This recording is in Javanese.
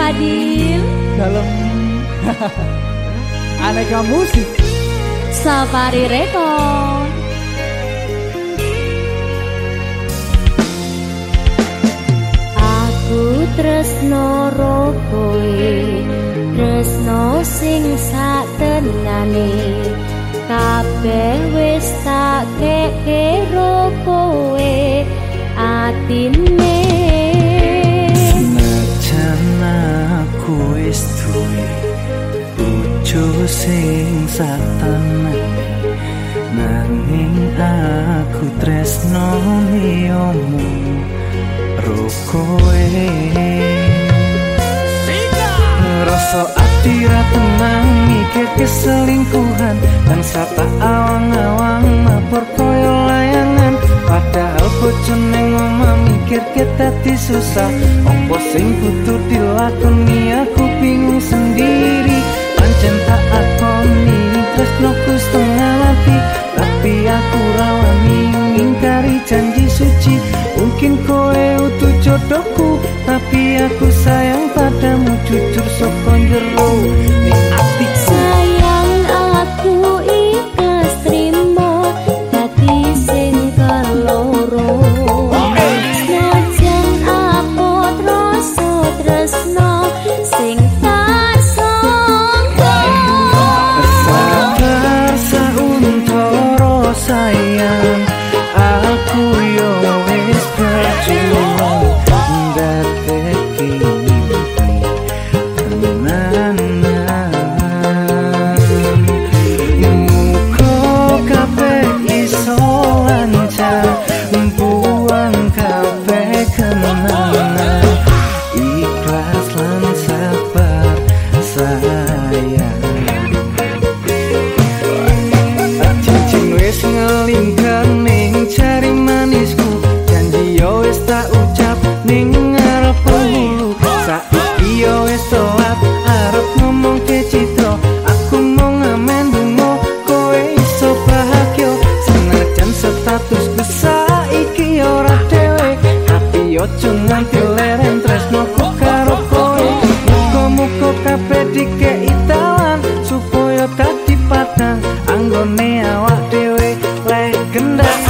Fadil. Dalam aneka musik Safari Record. Aku tresno ro kowe, tresno sing satenane. Kabeh wis tak kekero kowe atine. Senajan aku wis duwe bojo sing satenane, nanging aku tresno niomu ro kowe. Rasa ati ra tenang mikir keselingkuhan, dan sapa awang-awang mabur koyo layangan. Padahal bojo neng omah mikir kita disusah, opo sing kudu dilakoni aku bingung sendiri. Pancen tak akoni tresnoku setengah mati, tapi aku rawani ngingkari janji suci. Mungkin kowe utuh jodohku, tapi aku sayang padamu jujur saka jero ning atiku. Sayang aku ikhlas trimo dadi sing keloro. Senajan apot rasa tresno sing tak sangka. Sabar sauntara sayang, aku yo wis berjuang ndadekake mimpi tenanan. Muga kabeh iso lancar, buang kabeh kenangan, ikhlas lan sabar sayang. Cincin wis ngelingkar ning jari manisku, janji yo wis tak ucap ning ngarep penghulu. Saiki yo wis telat arep ngomong ke Citra, aku mau ngamen dungo kowe iso bahagia. Senajan statusku saiki ora dhewe, tapi ojo nganti leren tresnoku karo kowe. Muga-muga kabeh dikei dalan supaya dadi padang anggone awak dhewe legenda.